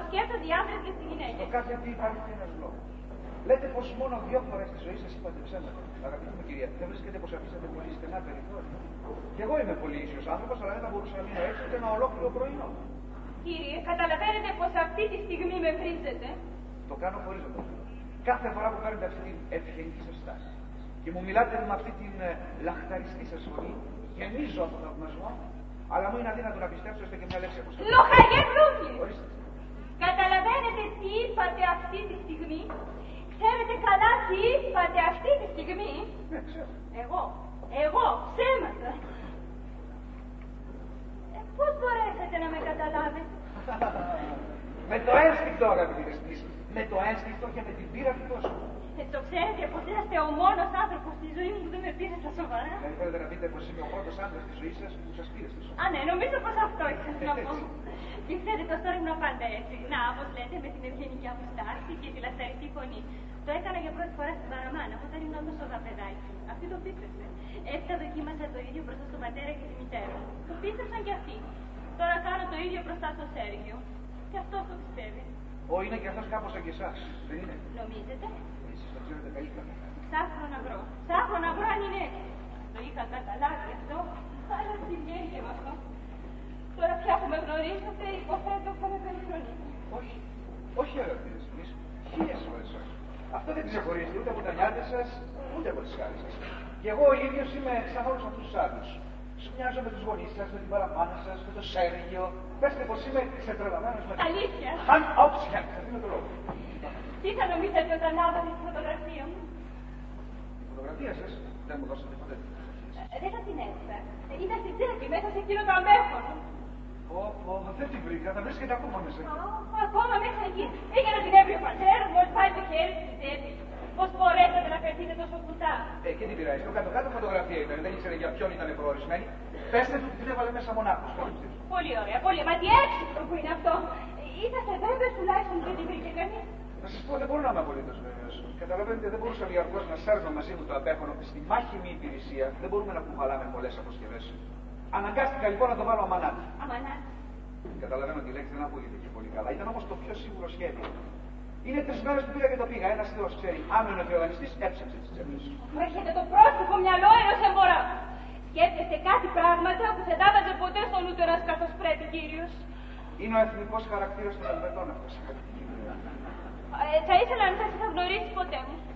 σκέφτονται οι άντρες και οι γυναίκες. Στο κάθε τι υπάρχει ένας λόγος. Λέτε πως μόνο 2 φορές στη ζωή σας είπατε ψέματα. Αγαπητή μου κυρία, δεν βρίσκετε πως αφήσατε πολύ στενά περιθώρια? Κι εγώ είμαι πολύ ίσιος άνθρωπος, αλλά δεν θα μπορούσα να μείνω έτσι ούτε ένα ολόκληρο πρωινό. Κύριε, καταλαβαίνετε πως αυτή τη στιγμή με βρίζετε? Το κάνω χωρίς να το ξέρω. Κάθε φορά που παίρνετε αυτή την ευγενική σας στάση και μου μιλάτε με αυτή την λαχταριστή σας φωνή, γεμίζω από θαυμασμό, αλλά μου είναι αδύνατο να πιστέψω έστω και μια λέξη από σας. Λοχαγέ Βρούκη! Ορίστε. Καταλαβαίνετε τι είπατε αυτή τη στιγμή? Ξέρετε καλά τι είπατε αυτή τη στιγμή? Ναι, ξέρω. Εγώ, ψέματα. Πώς μπορέσετε να με καταλάβετε? Με το ένστικτο, αγαπητή Δεσποινή. Με το ένστικτο και με την πείρα του κόσμου. Το ξέρετε πως είσαστε ο μόνος άνθρωπος στη ζωή μου που δεν με πήρε στα σοβαρά? Δεν θέλετε να πείτε πως είμαι ο πρώτος άντρας στη ζωή σας που σας πήρε στα σοβαρά? Α, ναι, νομίζω πως αυτό ήθελα να πω. Και ξέρετε, το τώρα ήμουν πάντα έτσι. Να, όπως λέτε, με την ευγενική μου στάση και τη λαχταριστή φωνή. Το έκανα για πρώτη φορά στην παραμάνα, όταν ήμουν τόσο παιδάκι. Αυτή το πίστεψε. Έπειτα δοκίμασα το ίδιο μπροστά στον πατέρα και τη μητέρα μου. Το πίστεψαν κι αυτοί. Τώρα κάνω το ίδιο μπροστά στο Σέργιο. Και αυτός το πιστεύει. Είναι και αυτός κάπως σαν και εσάς, δεν είναι? Νομίζετε? Εσείς το ξέρετε καλύτερα. Ψάχνω να βρω αν είναι έτσι. Το είχα καταλάβει αυτό, αλλά τι βγαίνει και με αυτό. Τώρα πια που με γνωρίζετε, υποθέτω θα με περιφρονείτε. Όχι αγαπητοί Δεσποινής, 1000 φορές όχι. Αυτό δεν ξεχωρίζεται ούτε από τα νιάτα σας, ούτε από τις χάρες σας. Και εγώ ο ίδιος είμαι σαν όλους αυτούς τους άλλους. Σου μοιάζω με τους γονείς σας, με την παραμάνα σας, με το Σέργιο. Πέστε πως είμαι ξετρελαμένος με... Αλήθεια. Αν όψια, θα δίνω το λόγο. Τι θα νομίζετε όταν λάβατε τη φωτογραφία μου? Η φωτογραφία σας δεν μου δώσατε ποτέ. Δεν θα την έδωσα. Ήταν στην τσέπη, μέσα σε εκείνο το αμέφωνο. Δεν την βρήκα, θα βρίσκεται ακόμα μέσα. Ακόμα μέσα εκεί. Πήγα την έβρει ο πατέρας, μόλις πάει το χέρι στην τσέπη. Πώς μπορέσατε να φερθείτε τόσο κουτά? Και τι πειράζει, το κάτω-κάτω φωτογραφία ήταν, δεν ήξερε για ποιον ήταν προορισμένη. Πέστε του την έβαλε μέσα μονάχος. Πολύ ωραία, πολύ. Μα τι έξυπνο που είναι αυτό. Είσαστε βέβαιος τουλάχιστον δεν την βρήκε κανείς? Να σας πω, δεν μπορώ να είμαι απολύτως βέβαιος. Καταλαβαίνετε, δεν μπορούσα διαρκώς να σέρνω μαζί μου το απέχονο. Στη μάχημη υπηρεσία δεν μπορούμε να κουβαλάμε πολλές αποσκευές. Αναγκάστηκα λοιπόν να το βάλω αμανάτι. Αμανάτι. Καταλαβαίνω τη λέξη δεν ακούγεται και πολύ καλά. Ήταν όμως το πιο σίγουρο σχέδιο. Είναι 3 μέρες που πήγα και το πήγα. Ένας θεός ξέρει. Αν είναι ο θεοδανιστής, έψαξε τις τσέπες. Μου έχετε το πρόσωπο μυαλό ενός εμπορά. Σκέφτεστε κάτι πράγματα που δεν τα έβαζε ποτέ στον ούτερας καθώς πρέπει, κύριος. Είναι ο εθνικός χαρακτήρας των Ελβετών αυτός. Θα ήθελα να σας είχα γνωρίσει ποτέ μου.